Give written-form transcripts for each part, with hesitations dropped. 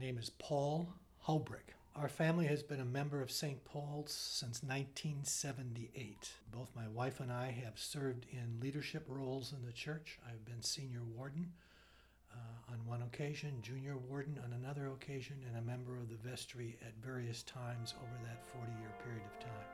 name is Paul Hubrick. Our family has been a member of St. Paul's since 1978. Both my wife and I have served in leadership roles in the church. I've been senior warden on one occasion, junior warden on another occasion, and a member of the vestry at various times over that 40-year period of time.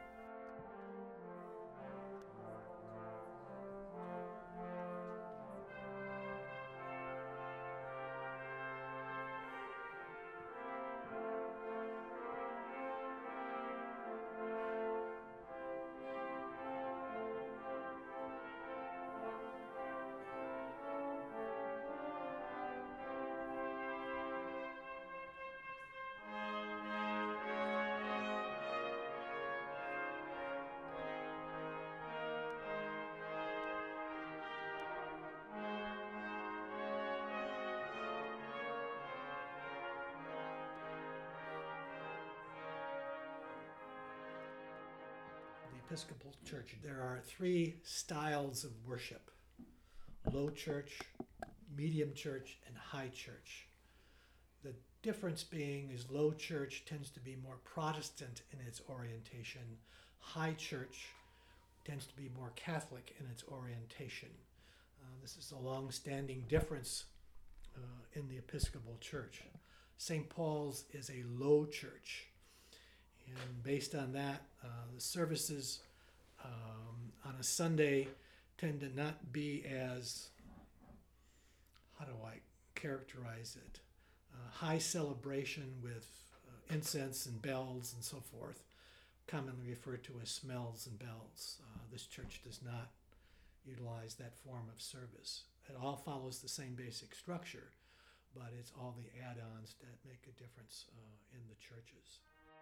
The Episcopal Church, there are three styles of worship: low church, medium church, and high church. The difference being is low church tends to be more Protestant in its orientation. High church tends to be more Catholic in its orientation. This is a long-standing difference in the Episcopal Church. St. Paul's is a low church. And based on that, the services on a Sunday tend to not be as, how do I characterize it, high celebration with incense and bells and so forth, commonly referred to as smells and bells. This church does not utilize that form of service. It all follows the same basic structure, but it's all the add-ons that make a difference in the churches.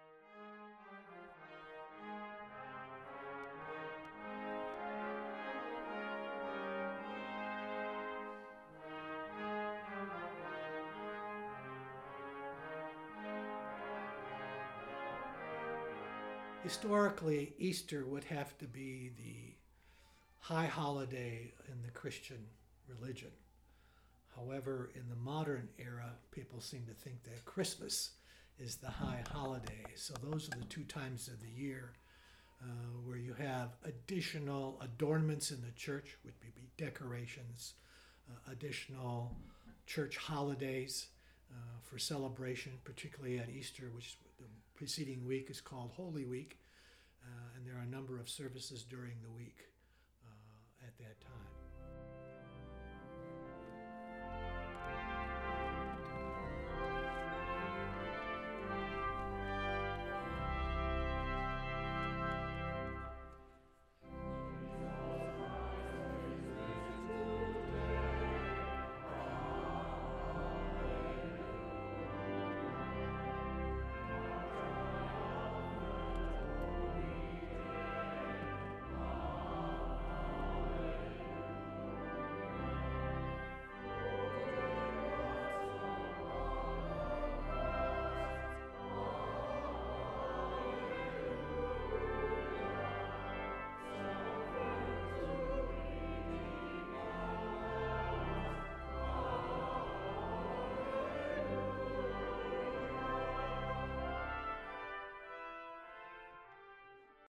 Historically, Easter would have to be the high holiday in the Christian religion. However, in the modern era, people seem to think that Christmas is the high holiday. So those are the two times of the year where you have additional adornments in the church, which would be decorations, additional church holidays for celebration, particularly at Easter, which the preceding week is called Holy Week, and there are a number of services during the week at that time.